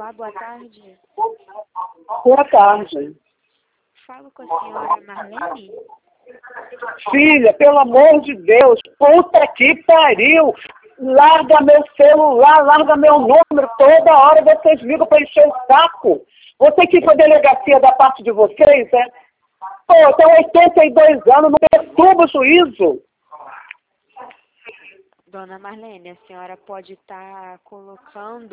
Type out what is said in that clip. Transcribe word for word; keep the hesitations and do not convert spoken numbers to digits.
Olá, boa tarde. Boa tarde. Falo com a senhora Marlene? Filha, pelo amor de Deus, puta que pariu! Larga meu celular, larga meu número, toda hora vocês ligam para encher o saco. Você que foi delegacia da parte de vocês, é? Pô, eu tenho oitenta e dois anos, não perturba o juízo. Dona Marlene, a senhora pode estar colocando